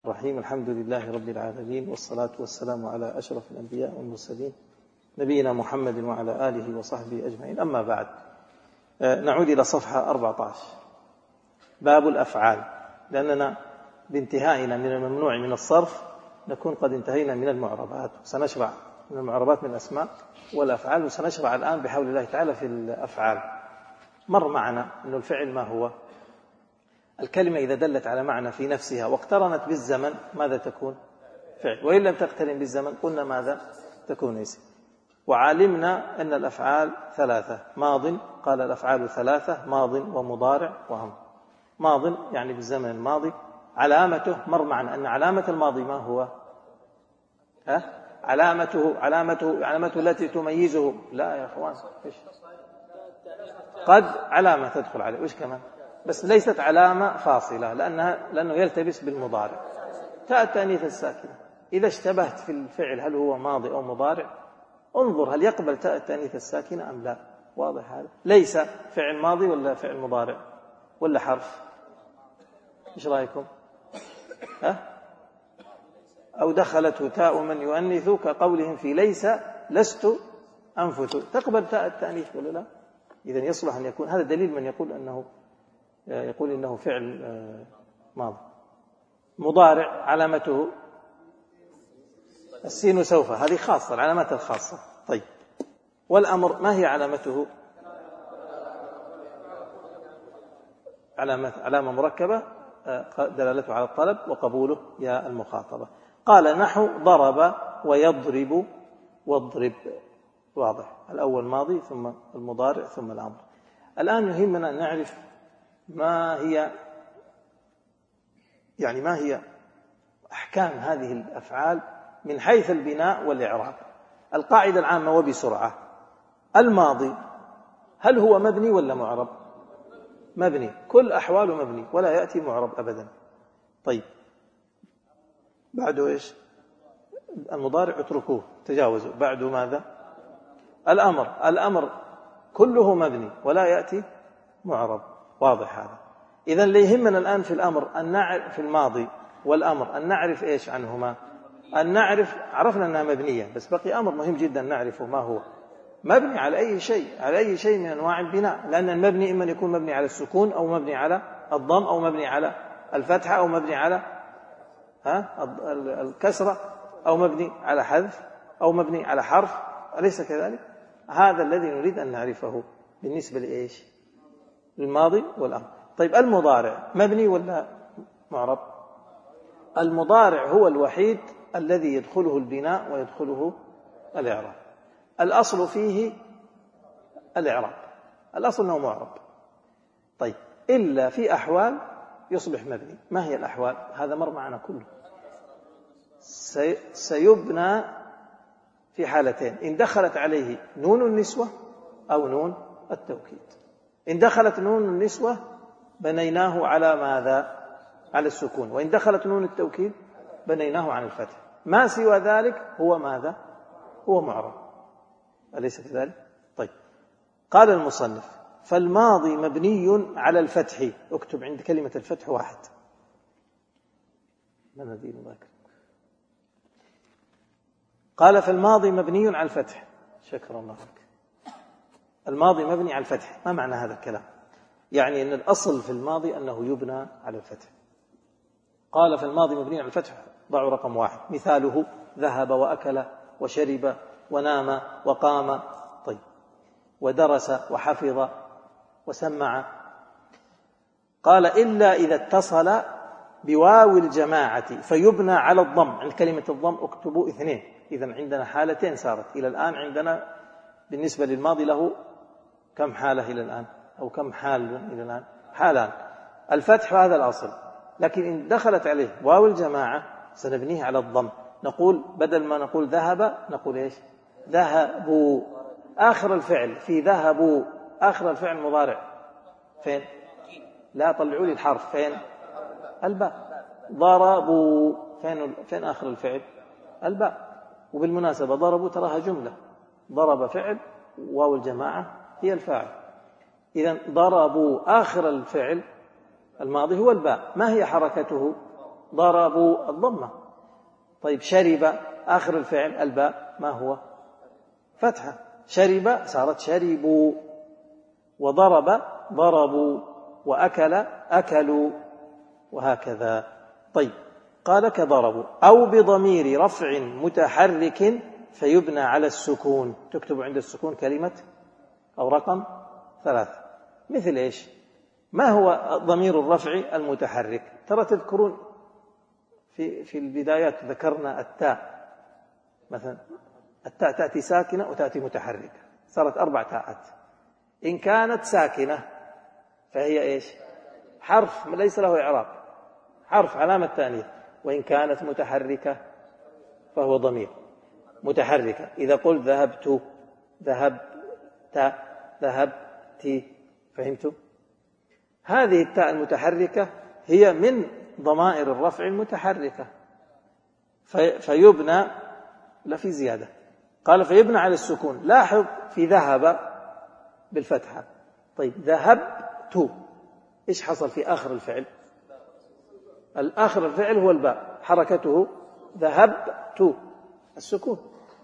الرحيم. الحمد لله رب العالمين، والصلاة والسلام على أشرف الأنبياء والمرسلين نبينا محمد وعلى آله وصحبه أجمعين. أما بعد، نعود إلى صفحة 14 باب الأفعال، لأننا بانتهائنا من الممنوع من الصرف نكون قد انتهينا من المعربات، سنشرع من المعربات من الأسماء والأفعال، وسنشرع الآن بحول الله تعالى في الأفعال. مر معنا أن الفعل ما هو؟ الكلمة إذا دلت على معنى في نفسها واقترنت بالزمن ماذا تكون؟ فعل. وإن لم تقترن بالزمن قلنا ماذا تكون؟ اسم. وعلمنا أن الأفعال ثلاثة: ماض، قال الأفعال ثلاثة: ماض ومضارع وأمر. ماض يعني بالزمن الماضي، علامته مر معنا أن علامة الماضي ما هو؟ علامته التي تميزه. لا يا أخوان، قد علامة تدخل عليه، وإيش كمان؟ بس ليست علامة فاصلة، لأنه يلتبس بالمضارع. تاء التأنيث الساكنة إذا اشتبهت في الفعل هل هو ماضي أو مضارع، انظر هل يقبل تاء التأنيث الساكنة أم لا. واضح هذا؟ ليس فعل ماضي ولا فعل مضارع ولا حرف؟ إيش رأيكم؟ أو دخلته تاء من يؤنث كقولهم في ليس لست أنفث، تقبل تاء التأنيث ولا لا؟ إذن يصلح أن يكون هذا دليل من يقول إنه فعل ماضي. مضارع علامته السين سوف، هذه خاصة، العلامات الخاصة. طيب، والأمر ما هي علامته؟ علامة مركبة دلالته على الطلب وقبوله يا المخاطبة. قال نحو ضرب ويضرب واضرب. واضح، الأول ماضي ثم المضارع ثم الأمر. الآن يهمنا أن نعرف ما هي أحكام هذه الأفعال من حيث البناء والإعراب. القاعدة العامة وبسرعة: الماضي هل هو مبني ولا معرب؟ مبني، كل أحواله مبني ولا يأتي معرب أبدا. طيب، بعده إيش؟ المضارع اتركوه تجاوزوا. بعده ماذا؟ الأمر كله مبني ولا يأتي معرب. واضح هذا؟ إذن اللي يهمنا الآن في الأمر أن نعرف، في الماضي والأمر أن نعرف إيش عنهما؟ أن نعرف، عرفنا أنها مبنية، بس بقي أمر مهم جدا نعرفه، ما هو؟ مبني على أي شيء من أنواع البناء، لأن المبني إما يكون مبني على السكون أو مبني على الضم أو مبني على الفتحة أو مبني على الكسرة أو مبني على حذف أو مبني على حرف، أليس كذلك؟ هذا الذي نريد أن نعرفه بالنسبة لإيش؟ الماضي والأمر. طيب، المضارع مبني ولا معرب؟ المضارع هو الوحيد الذي يدخله البناء ويدخله الإعراب. الأصل فيه الإعراب، الأصل أنه معرب. طيب، إلا في أحوال يصبح مبني. ما هي الأحوال؟ هذا مر معنا كله. سيبنى في حالتين: إن دخلت عليه نون النسوة أو نون التوكيد. إن دخلت نون النسوة بنيناه على ماذا؟ على السكون. وإن دخلت نون التوكيد بنيناه عن الفتح. ما سوى ذلك هو ماذا؟ هو معرب، أليس كذلك؟ طيب، قال المصنف: فالماضي مبني على الفتح. اكتب عند كلمة الفتح 1. من الذي ذاكر؟ قال: فالماضي مبني على الفتح. شكرا الله لك. الماضي مبني على الفتح. ما معنى هذا الكلام؟ يعني أن الأصل في الماضي أنه يبنى على الفتح. قال: فالماضي مبني على الفتح. ضعوا رقم 1. مثاله: ذهب وأكل وشرب ونام وقام. طيب، ودرس وحفظ وسمع. قال: إلا إذا اتصل بواو الجماعة فيبنى على الضم. عند كلمة الضم اكتبوا 2. إذن عندنا حالتين صارت إلى الآن. عندنا بالنسبة للماضي له كم حالة إلى الآن، أو كم حال إلى الآن؟ حالان: الفتح هذا الأصل، لكن إن دخلت عليه واو الجماعة سنبنيه على الضم. نقول بدل ما نقول ذهب نقول إيش؟ ذهبوا. آخر الفعل في ذهبوا، آخر الفعل مضارع فين؟ لا، طلعوا لي الحرف. فين؟ الباء. ضربوا، فين آخر الفعل؟ الباء. وبالمناسبة ضربوا تراها جملة، ضرب فعل، واو الجماعة هي الفاعل. إذن ضربوا آخر الفعل الماضي هو الباء. ما هي حركته؟ ضربوا الضمة. طيب شرب آخر الفعل الباء ما هو؟ فتحة. شرب صارت شربوا، وضرب ضربوا، وأكل أكلوا، وهكذا. طيب قال كضربوا. أو بضمير رفع متحرك فيبنى على السكون. تكتب عند السكون كلمة أو رقم 3. مثل إيش؟ ما هو ضمير الرفع المتحرك؟ ترى تذكرون في البدايات ذكرنا التاء مثلا، التاء تأتي ساكنة وتأتي متحركة، صارت 4 تاءات. إن كانت ساكنة فهي إيش؟ حرف ليس له إعراب، حرف علامة تانيث. وإن كانت متحركة فهو ضمير متحركة. إذا قلت ذهبت، ذهبت، ذهبت، فهمتوا؟ هذه التاء المتحركة هي من ضمائر الرفع المتحركة، فيبنى، لا في زيادة، قال فيبنى على السكون. لاحظ في ذهب بالفتحة. طيب ذهبت، إيش حصل في آخر الفعل؟ الآخر الفعل هو الباء، حركته ذهبت السكون.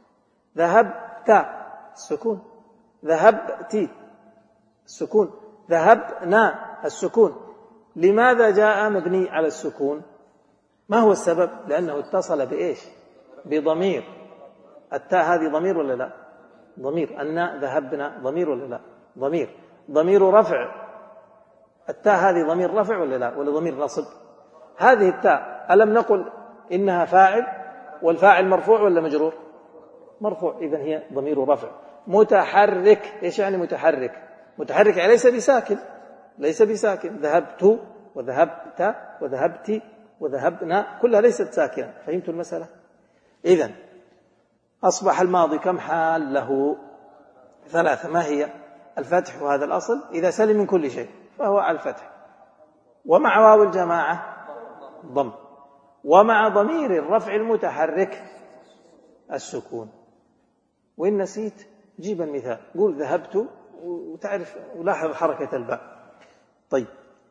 ذهبت السكون. ذهبت السكون. ذهبنا السكون. لماذا جاء مبني على السكون؟ ما هو السبب؟ لأنه اتصل بإيش؟ بضمير. التاء هذه ضمير ولا لا؟ ضمير. الناء ذهبنا ضمير ولا لا؟ ضمير. ضمير رفع. التاء هذه ضمير رفع ولا لا؟ ولا ضمير نصب؟ هذه التاء ألم نقل إنها فاعل، والفاعل مرفوع ولا مجرور؟ مرفوع. إذن هي ضمير رفع متحرك. إيش يعني متحرك؟ متحرك يعني ليس بساكن، ليس بساكن. ذهبت وذهبت وذهبت وذهبنا كلها ليست ساكنة. فهمتوا المسألة؟ إذن أصبح الماضي كم حال له؟ 3. ما هي؟ الفتح، وهذا الأصل إذا سلم من كل شيء فهو على الفتح، ومع واو الجماعة ضم، ومع ضمير الرفع المتحرك السكون. وإن نسيت جيب المثال، قول ذهبت وتعرف ولاحظ حركة الباء. طيب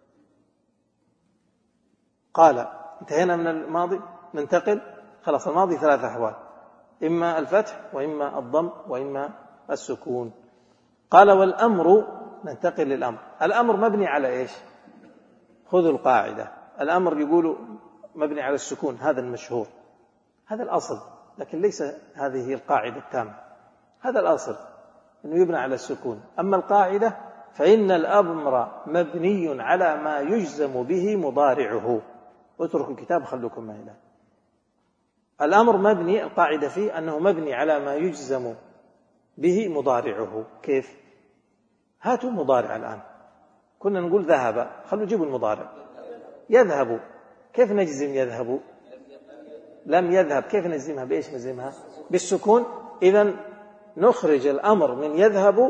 قال انتهينا من الماضي، ننتقل خلاص. الماضي 3 أحوال، إما الفتح وإما الضم وإما السكون. قال والأمر، ننتقل للأمر. الأمر مبني على إيش؟ خذوا القاعدة. الأمر يقولوا مبني على السكون، هذا المشهور، هذا الأصل، لكن ليس هذه هي القاعدة التامة. هذا الأصل أنه يبنى على السكون. أما القاعدة فإن الأمر مبني على ما يجزم به مضارعه. اتركوا الكتاب خلوكم معي الآن. الأمر مبني، القاعدة فيه أنه مبني على ما يجزم به مضارعه. كيف؟ هاتوا المضارع الآن. كنا نقول ذهب، خلوا جيبوا المضارع. يذهب، كيف نجزم يذهب؟ لم يذهب، كيف نجزمها؟ بإيش نجزمها؟ بالسكون. إذن نخرج الأمر من يذهب،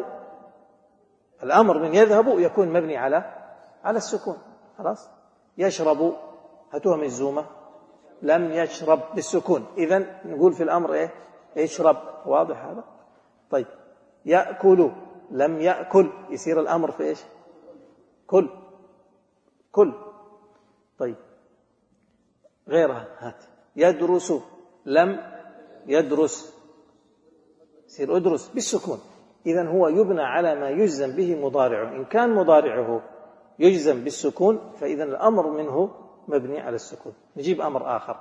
الأمر من يذهب يكون مبني على السكون. خلاص. يشرب، هاتوها مجزومة. لم يشرب بالسكون. إذن نقول في الأمر إيه؟ يشرب. واضح هذا؟ طيب يأكل، لم يأكل، يصير الأمر في إيش؟ كل. كل. طيب غيرها هات. يدرس، لم يدرس، يصير أدرس بالسكون. إذن هو يبنى على ما يجزم به مضارعه. إن كان مضارعه يجزم بالسكون فإذن الأمر منه مبني على السكون. نجيب أمر آخر.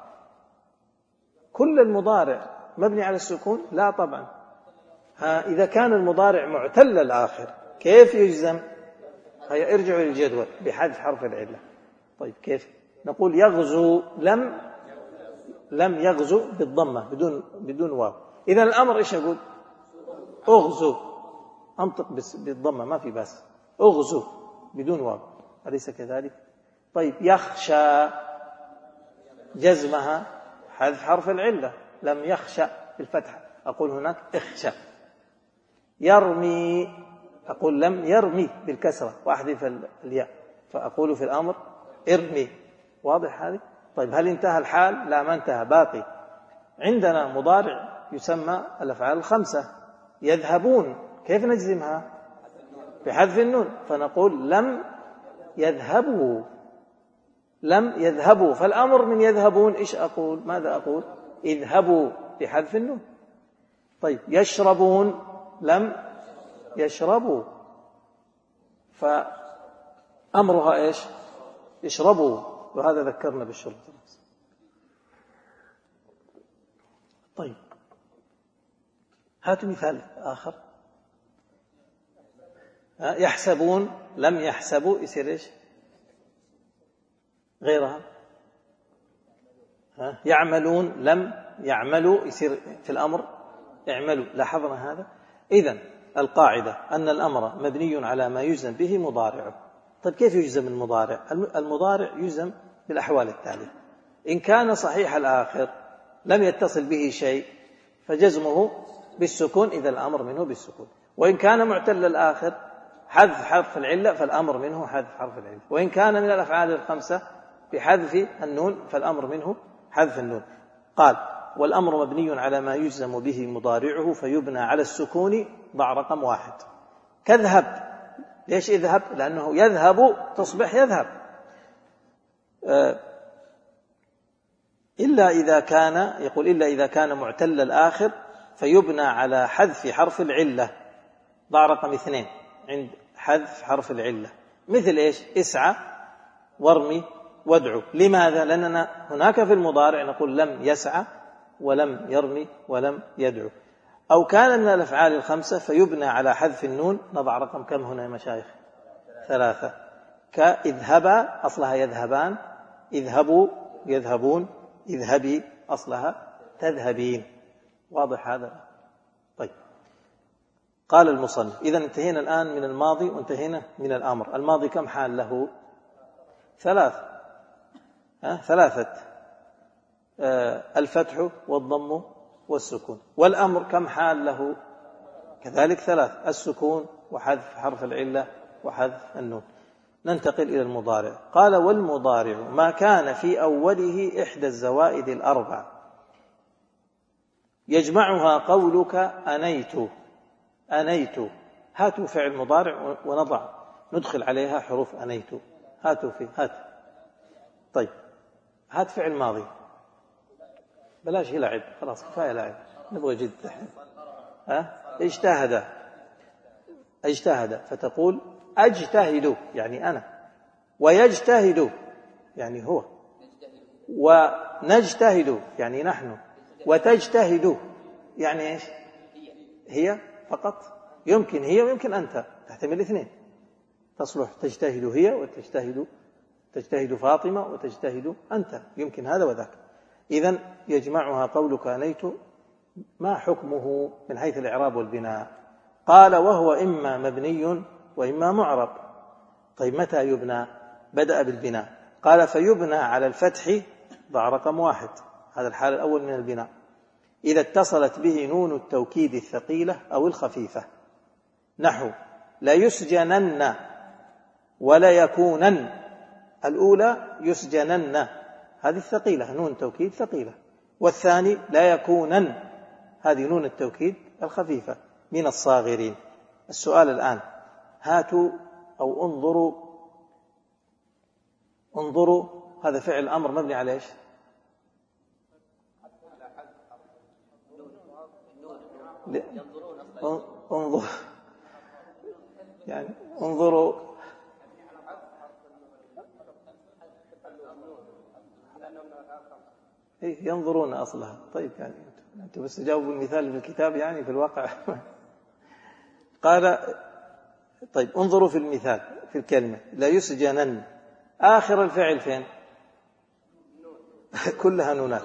كل المضارع مبني على السكون؟ لا طبعا. إذا كان المضارع معتل الآخر كيف يجزم؟ هيا ارجعوا للجدول بحذف حرف العلة. طيب كيف؟ نقول يغزو، لم يغزو بالضمة بدون واو. إذن الأمر إيش يقول؟ أغزو، أنطق بالضمة ما في بس. أغزو بدون واو، أليس كذلك؟ طيب يخشى، جزمها حذف حرف العلة. لم يخشى بالفتحة، أقول هناك اخشى. يرمي، أقول لم يرمي بالكسرة وأحذف الياء، فأقول في الأمر ارمي. واضح هذه؟ طيب هل انتهى الحال؟ لا، ما انتهى، باقي. عندنا مضارع يسمى الأفعال ال5. يذهبون، كيف نجزمها؟ بحذف النون، فنقول لم يذهبوا. لم يذهبوا، فالأمر من يذهبون إيش أقول؟ ماذا أقول؟ اذهبوا بحذف النون. طيب يشربون لم يشربوا، فأمرها إيش؟ اشربوا، وهذا ذكرنا بالشرب. طيب هاتوا مثال آخر. يحسبون لم يحسبوا يصير إيش؟ غيرها. يعملون لم يعملوا يصير في الأمر اعملوا. لاحظنا هذا؟ إذن القاعدة أن الأمر مبني على ما يجزم به مضارعه. طيب كيف يجزم المضارع؟ المضارع يجزم بالأحوال التالية: إن كان صحيح الآخر لم يتصل به شيء فجزمه بالسكون إذا الأمر منه بالسكون، وإن كان معتل الآخر حذف حرف العلة فالأمر منه حذف حرف العلة، وإن كان من الأفعال الخمسة بحذف النون فالأمر منه حذف النون. قال: والأمر مبني على ما يجزم به مضارعه فيبنى على السكون. ضع رقم 1. كذهب. ليش اذهب؟ لأنه يذهب تصبح يذهب. إلا إذا كان، يقول إلا إذا كان معتل الآخر فيبنى على حذف حرف العلة. ضع رقم 2 عند حذف حرف العلة. مثل إيش؟ اسعى وارمي وادعو. لماذا؟ لأننا هناك في المضارع نقول لم يسعى ولم يرمي ولم يدعو. أو كان من الأفعال الخمسة فيبنى على حذف النون. نضع رقم كم هنا يا مشايخ؟ 3. كاذهبا أصلها يذهبان، اذهبوا يذهبون، اذهبي أصلها تذهبين. واضح هذا؟ طيب قال المصنف: إذا انتهينا الآن من الماضي وانتهينا من الأمر. الماضي كم حال له؟ 3. الفتح والضم والسكون. والأمر كم حال له؟ كذلك 3: السكون وحذف حرف العلة وحذف النون. ننتقل إلى المضارع. قال: والمضارع ما كان في أوله إحدى الزوائد الأربع يجمعها قولك أنيت. أنيت. هاتوا فعل مضارع ندخل عليها حروف أنيت. هاتوا هات. طيب هات فعل ماضي. بلاش لعب، خلاص كفاية لعب، نبغى جد. اجتهد فتقول أجتهد يعني أنا، ويجتهد يعني هو، ونجتهد يعني نحن، وتجتهد يعني إيش؟ هي فقط. يمكن هي ويمكن أنت، تحتمل الاثنين. تصلح تجتهد هي وتجتهد فاطمة وتجتهد أنت، يمكن هذا وذاك. إذن يجمعها قولك أنيت. ما حكمه من حيث الإعراب والبناء؟ قال: وهو إما مبني وإما معرب. طيب متى يبنى؟ بدأ بالبناء. قال: فيبنى على الفتح. ضع رقم 1. هذا الحال الأول من البناء: إذا اتصلت به نون التوكيد الثقيلة أو الخفيفة، نحو لا يسجنن ولا يكونن. الأولى يسجنن، هذه الثقيلة، نون توكيد ثقيلة. والثاني لا يكونن، هذه نون التوكيد الخفيفة، من الصاغرين. السؤال الآن: هاتوا أو انظروا هذا فعل أمر مبني على إيش؟ انظر يعني انظروا. ينظرون أصلها. طيب يعني أنتم بس جاوبوا المثال في الكتاب، يعني في الواقع. قال: طيب انظروا في المثال في الكلمة لا يسجنن، آخر الفعل فين؟ كلها نونات.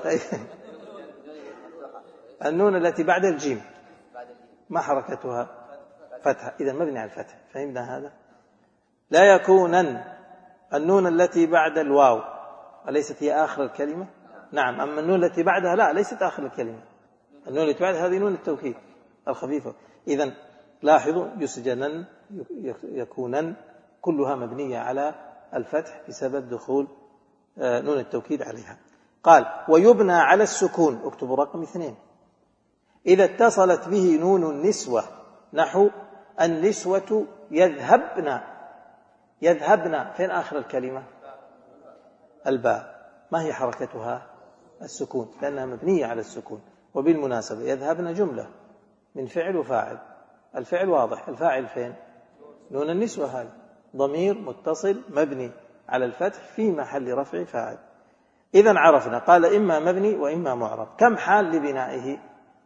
النون التي بعد الجيم ما حركتها؟ فتحة، إذا مبني على الفتح. فهمنا هذا؟ لا يكونن، النون التي بعد الواو أليست هي آخر الكلمة؟ نعم. أما النون التي بعدها لا، ليست آخر الكلمة. النون التي بعدها هذه نون التوكيد الخفيفة. إذن لاحظوا: يسجنن، يكونن، كلها مبنية على الفتح بسبب دخول نون التوكيد عليها. قال: ويبنى على السكون. اكتبوا رقم 2. إذا اتصلت به نون النسوة، نحو النسوة يذهبن. يذهبن فين آخر الكلمة؟ الباء ما هي حركتها؟ السكون، لأنها مبنية على السكون. وبالمناسبة يذهبن جملة من فعل وفاعل. الفعل واضح، الفاعل فين؟ نون النسوة، هذا ضمير متصل مبني على الفتح في محل رفع فاعل. إذن عرفنا، قال إما مبني وإما معرب. كم حال لبنائه؟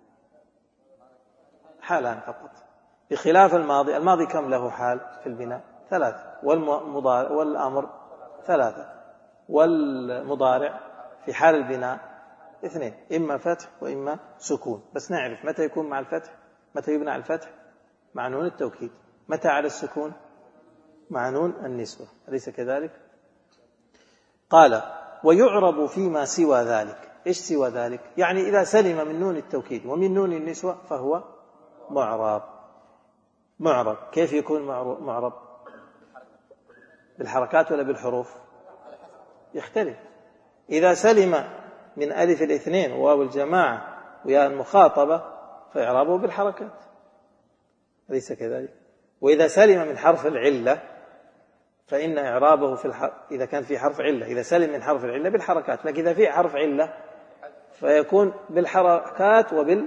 حالان فقط، بخلاف الماضي. الماضي كم له حال في البناء؟ 3، والأمر 3، والمضارع في حال البناء 2، إما فتح وإما سكون. بس نعرف متى يكون مع الفتح، متى يبنى على الفتح؟ مع نون التوكيد. متى على السكون؟ مع نون النسوة، أليس كذلك؟ قال ويعرب فيما سوى ذلك. إيش سوى ذلك؟ يعني إذا سلم من نون التوكيد ومن نون النسوة فهو معرب. معرب كيف يكون معرب؟ بالحركات ولا بالحروف؟ يختلف. إذا سلم من ألف الاثنين وواو الجماعة وياء المخاطبة فإعرابه بالحركات، أليس كذلك؟ وإذا سلم من حرف العلة فإن إعرابه إذا كان في حرف علة، إذا سلم من حرف العلة بالحركات. لكن إذا في حرف علة فيكون بالحركات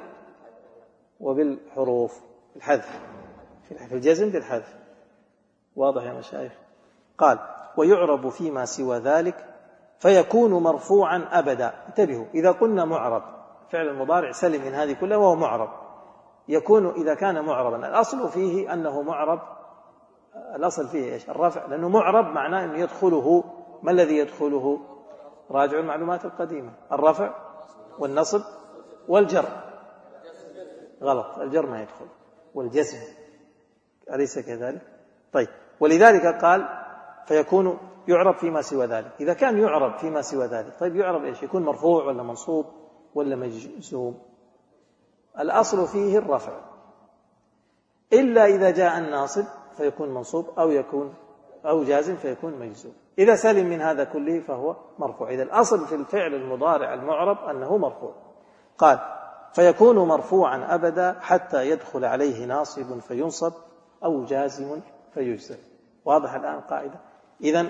وبالحروف، الحذف، في الجزم بالحذف. واضح يا مشايخ؟ قال ويعرب فيما سوى ذلك فيكون مرفوعا أبدا. انتبهوا، إذا قلنا معرب فعل المضارع سلم من هذه كلها وهو معرب، يكون إذا كان معربا الأصل فيه أنه معرب. الأصل فيه إيش؟ الرفع، لأنه معرب معناه أنه يدخله. ما الذي يدخله؟ راجع المعلومات القديمة، الرفع والنصب والجر. غلط، الجر ما يدخل، والجزم، أليس كذلك؟ طيب، ولذلك قال فيكون يعرب فيما سوى ذلك. إذا كان يعرب فيما سوى ذلك، طيب يعرب إيش؟ يكون مرفوع ولا منصوب ولا مجزوم؟ الأصل فيه الرفع، إلا إذا جاء الناصب فيكون منصوب أو جازم فيكون مجزوم. إذا سلم من هذا كله فهو مرفوع. إذا الأصل في الفعل المضارع المعرب أنه مرفوع. قال فيكون مرفوعا أبدا حتى يدخل عليه ناصب فينصب أو جازم فيجزم. واضح الآن القاعدة؟ إذن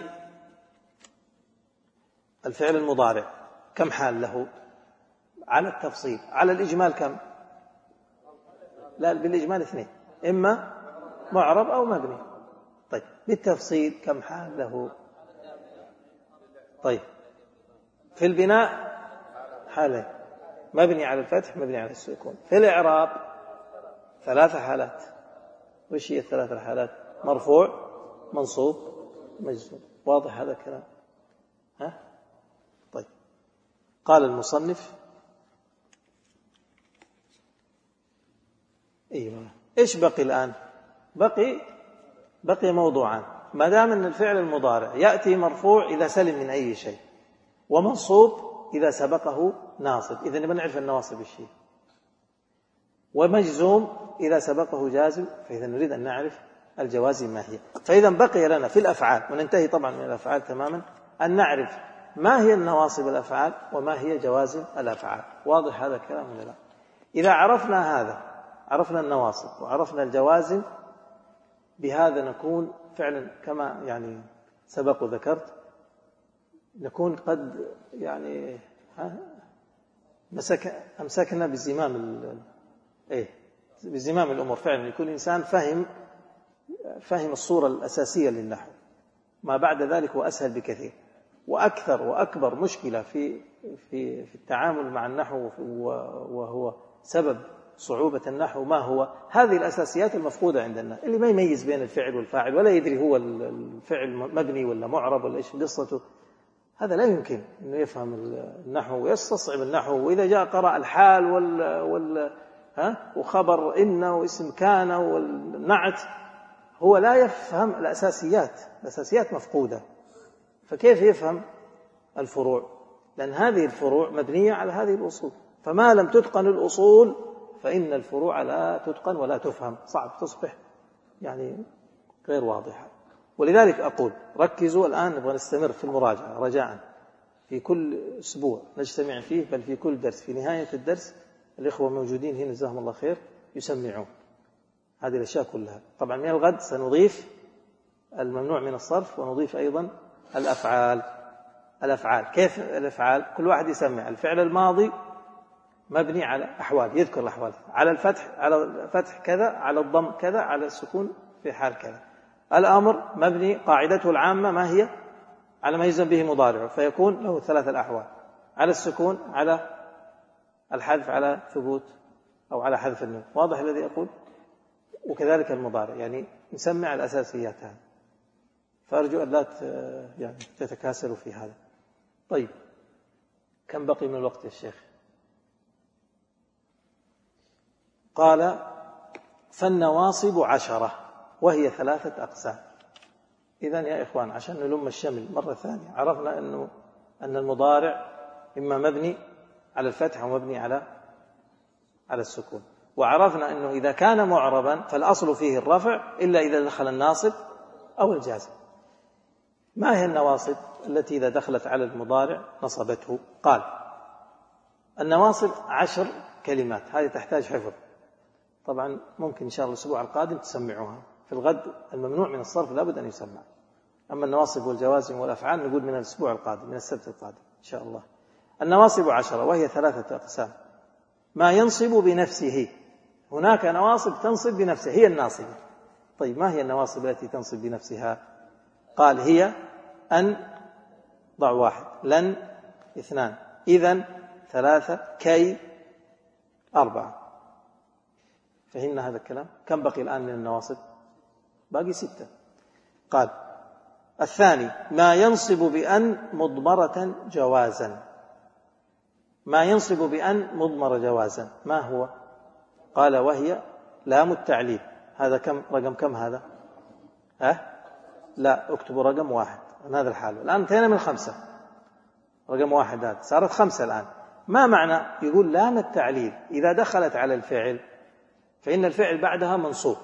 الفعل المضارع كم حال له؟ على التفصيل. على الإجمال كم؟ لا، بالإجمال 2، إما معرب أو مبني. طيب بالتفصيل كم حال له؟ طيب في البناء حالين، مبني على الفتح مبني على السكون. في الإعراب 3 حالات. وش هي ال3 حالات؟ مرفوع، منصوب، مجزوم. واضح هذا الكلام؟ ها؟ طيب قال المصنف ايوه، ايش بقي الآن؟ بقي موضوعان. ما دام ان الفعل المضارع يأتي مرفوع إذا سلم من أي شيء، ومنصوب إذا سبقه ناصب، إذا نبغى نعرف النواصب الشيء، ومجزوم إذا سبقه جازم، فإذا نريد أن نعرف الجوازم ما هي. فإذا بقي لنا في الأفعال، وننتهي طبعا من الأفعال تماما، أن نعرف ما هي النواصب الأفعال وما هي جوازم الأفعال. واضح هذا الكلام ولا لا؟ إذا عرفنا هذا، عرفنا النواصب وعرفنا الجوازم، بهذا نكون فعلا كما يعني سبق وذكرت، نكون قد يعني أمسكنا بزمام الأمور. فعلا يكون الإنسان فهم الصورة الأساسية للنحو. ما بعد ذلك هو أسهل بكثير. وأكثر وأكبر مشكلة في التعامل مع النحو وهو سبب صعوبة النحو ما هو؟ هذه الأساسيات المفقودة عند الناس، اللي ما يميز بين الفعل والفاعل، ولا يدري هو الفعل مبني ولا معرب ولا إيش قصته. هذا لا يمكن أنه يفهم النحو ويستصعب النحو. وإذا جاء قرأ الحال وخبر إن واسم كان والنعت، هو لا يفهم الأساسيات مفقودة. فكيف يفهم الفروع؟ لأن هذه الفروع مبنية على هذه الأصول، فما لم تتقن الأصول فإن الفروع لا تتقن ولا تفهم، صعب تصبح يعني غير واضحة. ولذلك أقول ركزوا الآن، نبغى نستمر في المراجعة رجاء، في كل أسبوع نجتمع فيه، بل في كل درس. في نهاية الدرس الإخوة موجودين هنا جزاهم الله خير يسمعون هذه الأشياء كلها. طبعا من الغد سنضيف الممنوع من الصرف، ونضيف أيضا الأفعال الأفعال. كيف الأفعال؟ كل واحد يسمع الفعل الماضي مبني على أحوال، يذكر الأحوال، على الفتح كذا، على الضم كذا، على السكون في حال كذا. الأمر مبني قاعدته العامة ما هي؟ على ما يجزم به مضارعه، فيكون له 3 الأحوال: على السكون، على الحذف، على ثبوت أو على حذف النون. واضح الذي أقول؟ وكذلك المضارع، يعني نسمع الأساسيات هذه، فأرجو أن لا تتكاسلوا في هذا. طيب، كم بقي من الوقت يا شيخ؟ قال: فالنواصب 10 وهي 3 أقسام. إذن يا إخوان، عشان نلم الشمل مرة ثانية، عرفنا أن المضارع إما مبني على الفتح أو مبني على السكون، وعرفنا أنه إذا كان معربا فالأصل فيه الرفع إلا إذا دخل الناصب أو الجازم. ما هي النواصب التي إذا دخلت على المضارع نصبته؟ قال: النواصب 10 كلمات. هذه تحتاج حفظ، طبعا ممكن إن شاء الله الأسبوع القادم تسمعوها. في الغد الممنوع من الصرف لابد أن يسمع، أما النواصب والجوازم والأفعال نقول من الأسبوع القادم، من السبت القادم إن شاء الله. النواصب 10 وهي 3 أقسام. ما ينصب بنفسه، هناك نواصب تنصب بنفسها، هي الناصبة. طيب، ما هي النواصب التي تنصب بنفسها؟ قال: هي أن، ضع 1، لن 2، إذن 3، كي 4. فهمنا هذا الكلام؟ كم بقي الآن من النواصب؟ باقي 6. قال: الثاني ما ينصب بأن مضمرة جوازا. ما ينصب بأن مضمرة جوازا ما هو؟ قال: وهي لام التعليل. هذا كم رقم؟ كم هذا؟ لا، اكتبوا رقم 1 من هذا الحال. الآن انتهينا من 5. رقم 1 هذا صارت 5 الآن. ما معنى؟ يقول لام التعليل إذا دخلت على الفعل فإن الفعل بعدها منصوب.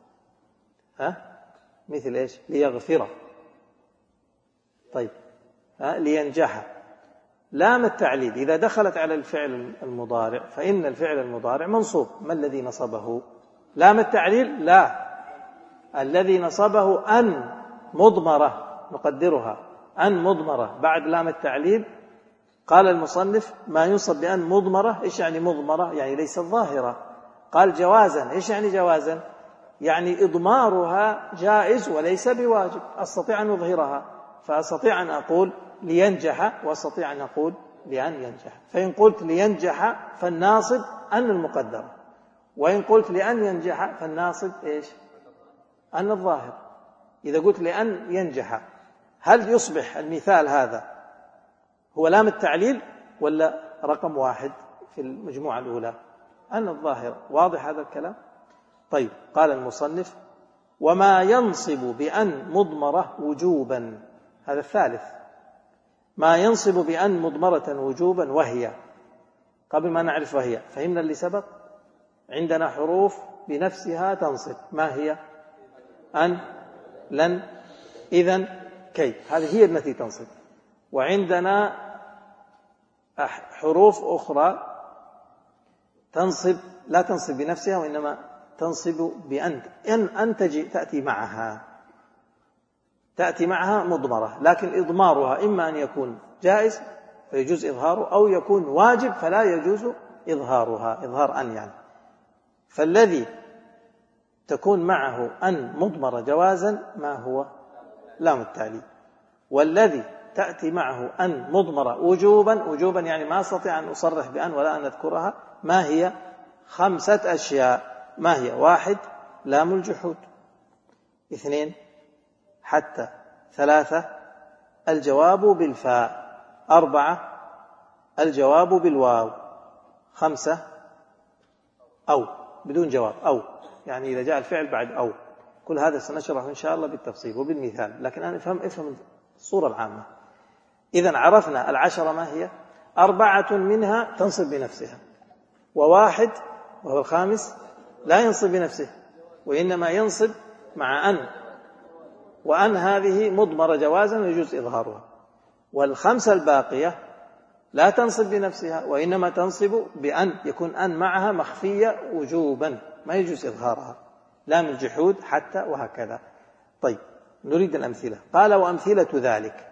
مثل إيش؟ ليغفر. طيب، لينجح. لام التعليل إذا دخلت على الفعل المضارع فإن الفعل المضارع منصوب. ما الذي نصبه؟ لام التعليل؟ لا، الذي نصبه أن مضمرة، نقدرها أن مضمرة بعد لام التعليل. قال المصنف: ما ينصب بأن مضمرة. إيش يعني مضمرة؟ يعني ليست ظاهرة. قال: جوازا. إيش يعني جوازا؟ يعني إضمارها جائز وليس بواجب، أستطيع أن أظهرها، فأستطيع أن أقول لينجح وأستطيع أن أقول لأن ينجح. فإن قلت لينجح فالناصب أن المقدرة، وإن قلت لأن ينجح فالناصب إيش؟ أن الظاهر. إذا قلت لأن ينجح، هل يصبح المثال هذا هو لام التعليل ولا رقم 1 في المجموعة الأولى؟ أن الظاهر. واضح هذا الكلام؟ طيب، قال المصنف: وما ينصب بأن مضمرة وجوبا. هذا الثالث. ما ينصب بأن مضمرة وجوبا وهي. قبل ما نعرف وهي، فهمنا اللي سبق؟ عندنا حروف بنفسها تنصب. ما هي؟ أن، لن، إذن، كي. هذه هي التي تنصب. وعندنا حروف أخرى تنصب، لا تنصب بنفسها وإنما تنصب بأن. أن تجي تأتي معها مضمرة، لكن إضمارها إما أن يكون جائز فيجوز إظهاره، أو يكون واجب فلا يجوز إظهارها، إظهار أن يعني. فالذي تكون معه أن مضمرة جوازا ما هو؟ لام التعليل. والذي تأتي معه أن مضمرة وجوبا يعني ما أستطيع أن أصرح بأن ولا أن أذكرها. ما هي؟ 5 أشياء. ما هي؟ 1 لام الجحود، 2 حتى، 3 الجواب بالفاء، 4 الجواب بالواو، 5 أو بدون جواب، أو يعني إذا جاء الفعل بعد أو. كل هذا سنشرحه إن شاء الله بالتفصيل وبالمثال، لكن أنا افهم الصورة العامة. إذن عرفنا 10 ما هي؟ 4 منها تنصب بنفسها، و1 وهو الخامس لا ينصب بنفسه وإنما ينصب مع أن، وأن هذه مضمرة جوازا ويجوز إظهارها. وال5 الباقية لا تنصب بنفسها وإنما تنصب بأن، يكون أن معها مخفية وجوبا ما يجوز إظهارها، لام الجحود، حتى، وهكذا. طيب، نريد الأمثلة. قال: وأمثلة ذلك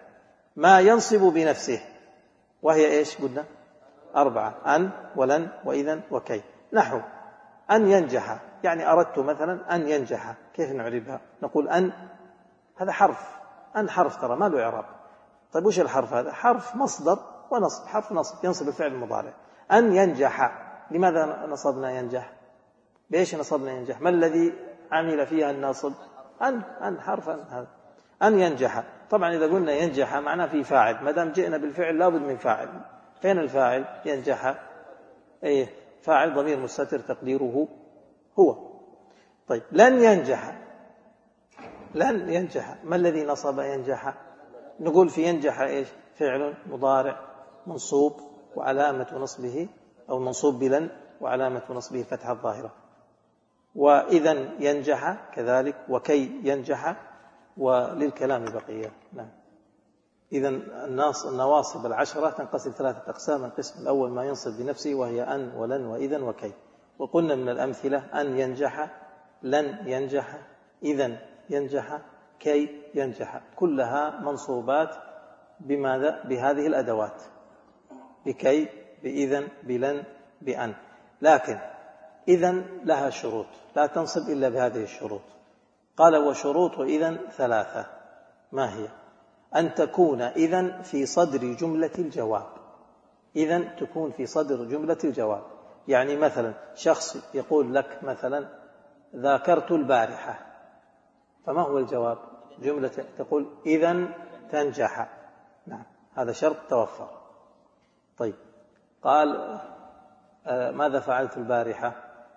ما ينصب بنفسه، وهي إيش قلنا؟ 4: أن ولن وإذن وكي. نحو أن ينجح، يعني أردت مثلا أن ينجح، كيف نعربها؟ نقول أن، هذا حرف، أن حرف ترى ما له إعراب. طيب وش الحرف هذا؟ حرف مصدر ونصب، حرف نصب ينصب الفعل المضارع. أن ينجح، لماذا نصبنا ينجح؟ بإيش نصبنا ينجح؟ ما الذي عمل فيها الناصب؟ أن حرف هذا. أن ينجح، طبعا إذا قلنا ينجح معناه في فاعل، ما دام جئنا بالفعل لابد من فاعل. فين الفاعل؟ ينجح أيه فاعل ضمير مستتر تقديره هو. طيب لن ينجح، لن ينجح، ما الذي نصب ينجح؟ نقول في ينجح إيش؟ فعل مضارع منصوب وعلامة نصبه، أو منصوب بلن وعلامة نصبه الفتحة الظاهرة. وإذن ينجح كذلك، وكي ينجح، وللكلام بقية. نعم. إذن النواصب 10 تنقسم 3 أقسام. القسم الأول ما ينصب بنفسه، وهي أن ولن وإذن وكي. وقلنا من الأمثلة أن ينجح، لن ينجح، إذن ينجح، كي ينجح، كلها منصوبات بماذا؟ بهذه الأدوات، بكي، بإذن، بلن، بأن. لكن إذن لها شروط، لا تنصب إلا بهذه الشروط. قال وشروط إذن 3. ما هي؟ أن تكون إذن في صدر جملة الجواب. إذن تكون في صدر جملة الجواب، يعني مثلا شخص يقول لك مثلا ذاكرت البارحة، فما هو الجواب؟ جملة تقول إذن تنجح. نعم، هذا شرط توفر. طيب قال ماذا فعلت البارحة؟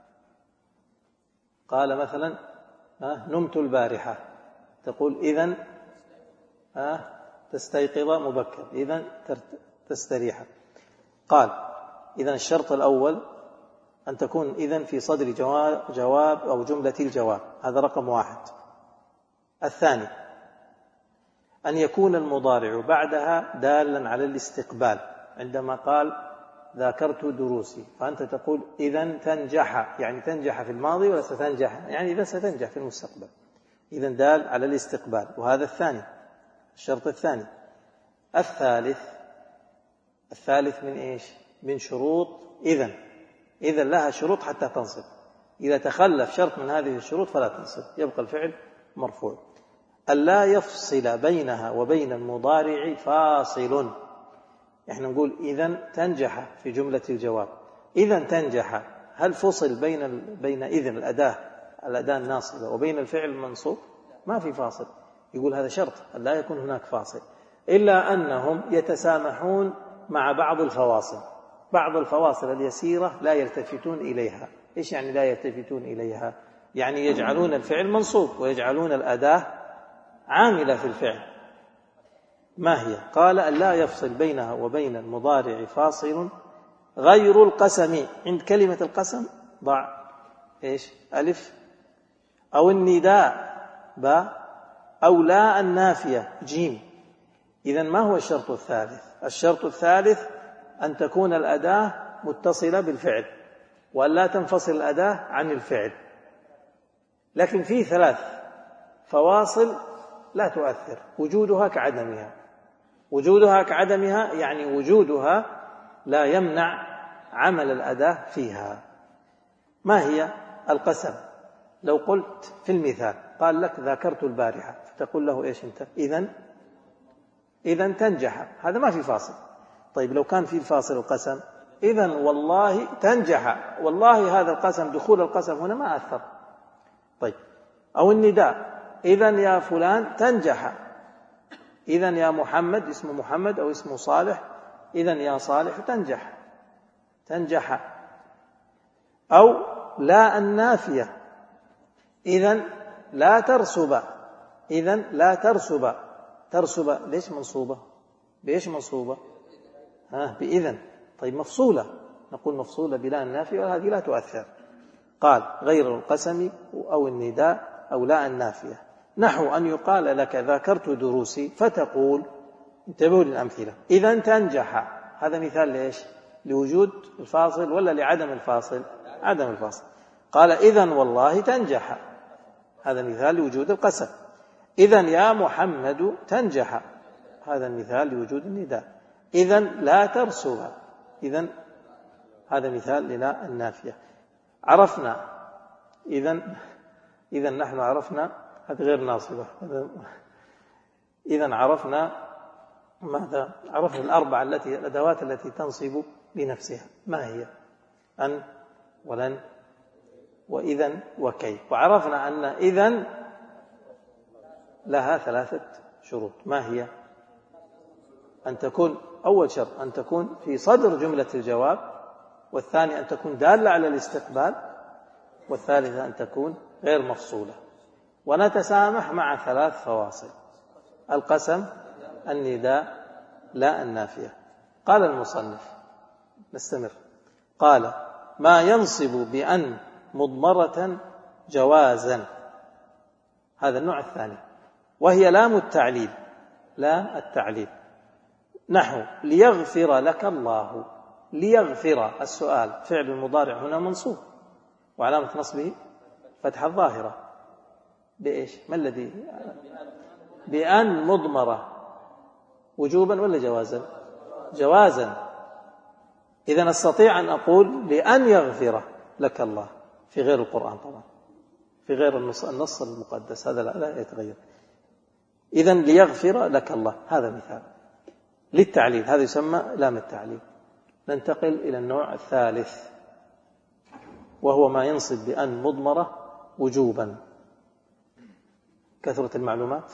قال مثلا نمت البارحة، تقول إذن تستيقظ مبكر، إذن تستريح. قال إذن الشرط الأول أن تكون إذن في صدر جواب أو جملة الجواب، هذا رقم 1. الثاني أن يكون المضارع بعدها دالا على الاستقبال، عندما قال ذاكرت دروسي، فأنت تقول إذن تنجح، يعني تنجح في الماضي ولا ستنجح؟ يعني إذا ستنجح في المستقبل، إذن دال على الاستقبال. وهذا الثاني، الشرط الثاني. الثالث من إيش؟ من شروط إذن. إذن لها شروط حتى تنصب، إذا تخلف شرط من هذه الشروط فلا تنصب، يبقى الفعل مرفوع. ألا يفصل بينها وبين المضارع فاصل. إحنا نقول إذن تنجح في جملة الجواب، إذن تنجح، هل فصل بين إذن الأداة الناصبة وبين الفعل المنصوب؟ ما في فاصل. يقول هذا شرط أن لا يكون هناك فاصل، إلا أنهم يتسامحون مع بعض الفواصل. بعض الفواصل اليسيرة لا يلتفتون إليها. إيش يعني لا يلتفتون إليها؟ يعني يجعلون الفعل منصوب ويجعلون الأداة عاملة في الفعل. ما هي؟ قال أن لا يفصل بينها وبين المضارع فاصل غير القسم. عند كلمة القسم ضع إيش؟ ألف، أو النداء باء، أو لا النافية جيم. إذن ما هو الشرط الثالث؟ الشرط الثالث أن تكون الأداة متصلة بالفعل، وأن لا تنفصل الأداة عن الفعل. لكن في 3 فواصل لا تؤثر، وجودها كعدمها. وجودها كعدمها يعني وجودها لا يمنع عمل الأداة فيها. ما هي؟ القسم. لو قلت في المثال قال لك ذاكرت البارحة، فتقول له إيش أنت؟ إذن تنجح، هذا ما في فاصل. طيب لو كان في فاصل القسم، إذن والله تنجح، والله هذا القسم، دخول القسم هنا ما أثر. طيب أو النداء، إذن يا فلان تنجح، إذن يا محمد، اسم محمد أو اسم صالح، إذن يا صالح تنجح. أو لا النافية، إذن لا ترسب، إذن لا ترسب. ترسب ليش منصوبة؟ بإيش منصوبة؟ بإذن. طيب مفصولة، نقول مفصولة بلا النافية، وهذه لا تؤثر. قال غير القسم أو النداء أو لا النافية. نحو أن يقال لك ذاكرت دروسي، فتقول، انتبهوا للأمثلة، إذن تنجح. هذا مثال لإيش؟ لوجود الفاصل ولا لعدم الفاصل؟ عدم الفاصل. قال إذن والله تنجح، هذا مثال لوجود القسم. إذن يا محمد تنجح، هذا المثال لوجود النداء. إذن لا ترسب، إذن هذا مثال للا النافية. عرفنا إذن نحن عرفنا، هذا غير ناصبة. إذن عرفنا ماذا؟ عرفنا الأدوات التي تنصب بنفسها، ما هي؟ أن ولن وإذن وكيف. وعرفنا أن إذن لها 3 شروط. ما هي؟ أن تكون، أول شرط أن تكون في صدر جملة الجواب، والثاني أن تكون دالة على الاستقبال، والثالثة أن تكون غير مفصولة. ونتسامح مع 3 فواصل: القسم، النداء، لا النافية. قال المصنف، نستمر، قال: ما ينصب بأن مضمرة جوازا، هذا النوع الثاني، وهي لام التعليل، لا التعليل. نحو ليغفر لك الله. ليغفر، السؤال، فعل المضارع هنا منصوب، وعلامة نصبه فتح الظاهرة. بإيش؟ ما الذي؟ بأن مضمرة، وجوبا ولا جوازا؟ جوازا. إذن أستطيع أن أقول لأن يغفر لك الله في غير القرآن طبعا، في غير النص المقدس، هذا لا يتغير. إذن ليغفر لك الله، هذا مثال للتعليل، هذا يسمى لام التعليل. ننتقل إلى النوع الثالث، وهو ما ينصب بأن مضمرة وجوبا. كثرة المعلومات.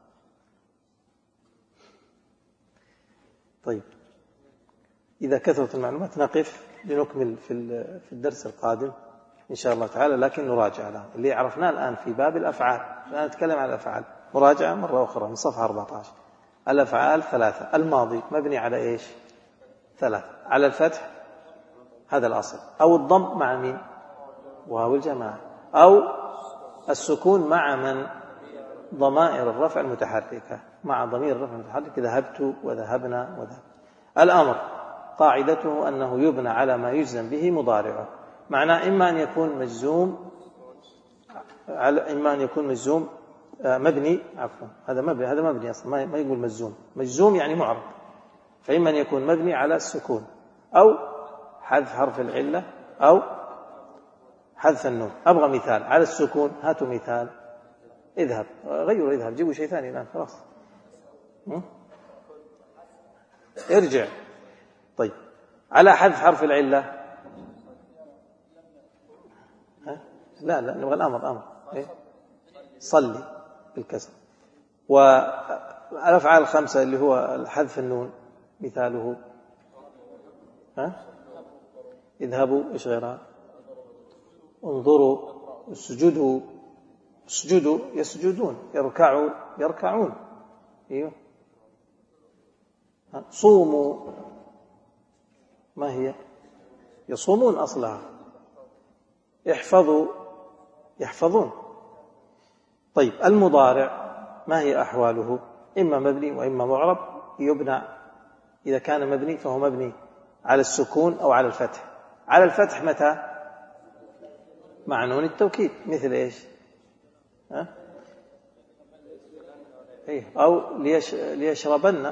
طيب، إذا كثرت المعلومات نقف لنكمل في الدرس القادم إن شاء الله تعالى، لكن نراجع الآن اللي عرفناه الآن في باب الأفعال. الآن نتكلم عن الأفعال، مراجعة مرة أخرى من صفحة 14. الأفعال 3: الماضي مبني على إيش؟ 3: على الفتح، هذا الأصل، أو الضم مع مين؟ واو الجماعة، أو السكون مع من؟ ضمائر الرفع المتحركة، مع ضمير الرفع المتحرك: ذهبت وذهبنا وذهب. الأمر قاعدته أنه يبنى على ما يجزم به مضارعه، معناه إما أن يكون مجزوم، إما أن يكون مجزوم مبني، عفوا هذا مبني أصلا، ما يقول مجزوم يعني معرب، فإما أن يكون مبني على السكون، أو حذف حرف العلة، أو حذف النون. أبغى مثال على السكون، هاتوا مثال. اذهب، غيروا اذهب، جيبوا شيء ثاني الآن، خلاص ارجع. طيب، على حذف حرف العلة، لا نبغى الأمر. إيه؟ صلي بالكسر. والأفعال 5 اللي هو حذف النون، مثاله اذهبوا، إيش غيرها؟ انظروا، اسجدوا يسجدون، يركعوا يركعون. ايوه. صوموا، ما هي؟ يصومون أصلها. احفظوا، يحفظون. طيب، المضارع ما هي أحواله؟ إما مبني وإما معرب. يبنى، إذا كان مبني فهو مبني على السكون أو على الفتح. على الفتح متى؟ مع نون التوكيد، مثل إيش؟ أو ليشربن،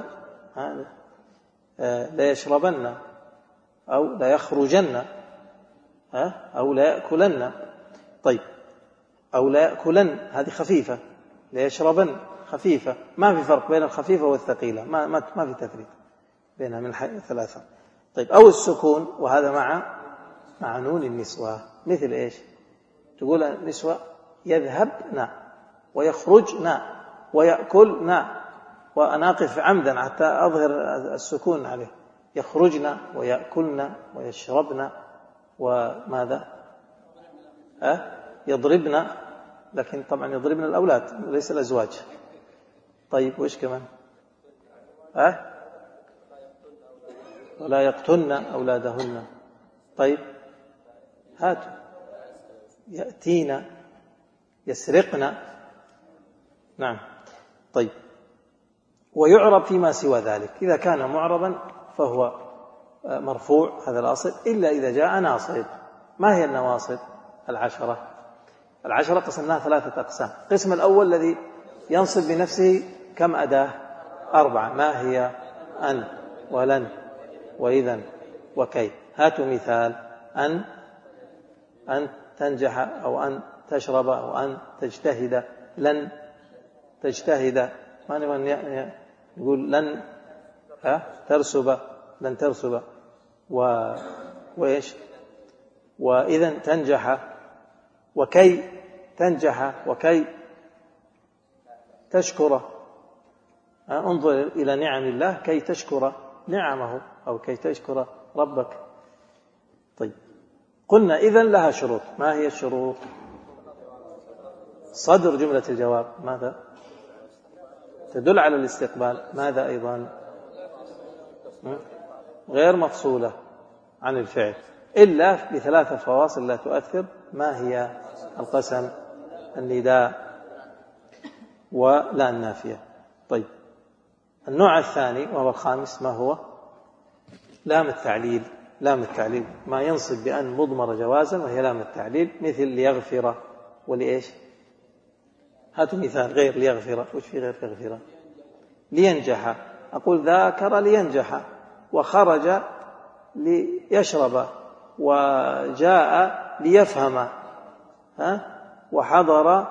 لا يشربن، أو لا يخرجن، أو لا يأكلن. طيب، أو لا يأكلن هذه خفيفة، لا يشربن خفيفة، ما في فرق بين الخفيفة والثقيلة، ما في تفريق بينها من 3. طيب، أو السكون، وهذا مع نون النسوة، مثل إيش؟ تقول النسوة يذهبن ويخرجن ويأكلن، وأنا أقف عمدا حتى أظهر السكون عليه: يخرجن ويأكلن ويشربن، وماذا؟ يضربن، لكن طبعا يضربن الأولاد ليس الأزواج. طيب، وإيش كمان؟ ولا يقتلن أولادهن. طيب، هاتوا: يأتين، يسرقن. نعم. طيب، ويعرب فيما سوى ذلك. إذا كان معربا فهو مرفوع، هذا الأصل، إلا إذا جاء ناصب. ما هي النواصب؟ 10 قسمناها 3 أقسام. القسم الأول الذي ينصب بنفسه كم أداة؟ 4. ما هي؟ أن ولن وإذا وكي. هاتوا مثال. أن تنجح أو أن تشرب أو أن تجتهد. لن تجتهد، ما نبغى نقول لن ترسب، لن ترسب. وإيش؟ وإذا تنجح، وكي تنجح، وكي تشكر. انظر إلى نعم الله كي تشكر نعمه أو كي تشكر ربك. طيب، قلنا إذن لها شروط. ما هي الشروط؟ صدر جملة الجواب ماذا؟ تدل على الاستقبال. ماذا أيضا؟ غير مفصولة عن الفعل إلا ب3 فواصل لا تؤثر. ما هي؟ القسم، النداء، ولا النافية. طيب، النوع الثاني وهو الخامس ما هو؟ لام التعليل. لام التعليل ما ينصب بأن مضمر جوازا وهي لام التعليل، مثل ليغفر ولإيش؟ هاتوا مثال غير ليغفر. وش في غير يغفر؟ لينجح. أقول ذاكر لينجح، وخرج ليشرب، وجاء ليفهم، وحضر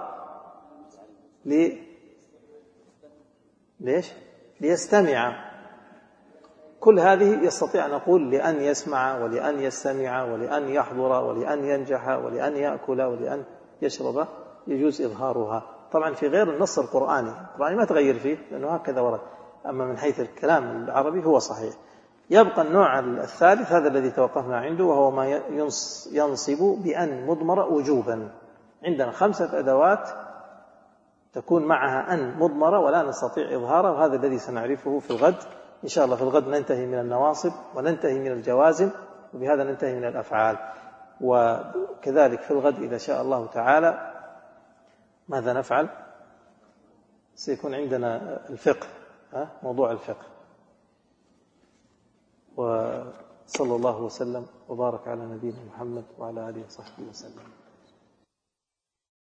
ليش؟ ليستمع. كل هذه يستطيع أن نقول لأن يسمع ولأن يستمع ولأن يحضر ولأن ينجح ولأن يأكل ولأن يشرب، يجوز إظهارها. طبعا في غير النص القرآني ما تغير فيه لأنه هكذا ورد، أما من حيث الكلام العربي هو صحيح. يبقى النوع الثالث هذا الذي توقفنا عنده، وهو ما ينصب بأن مضمر وجوبا. عندنا 5 أدوات تكون معها أن مضمرة ولا نستطيع إظهارها، وهذا الذي سنعرفه في الغد إن شاء الله. في الغد ننتهي من النواصب وننتهي من الجوازم، وبهذا ننتهي من الأفعال. وكذلك في الغد إذا شاء الله تعالى ماذا نفعل؟ سيكون عندنا الفقه، موضوع الفقه. وصلى الله وسلم وبارك على نبينا محمد وعلى آله وصحبه وسلم.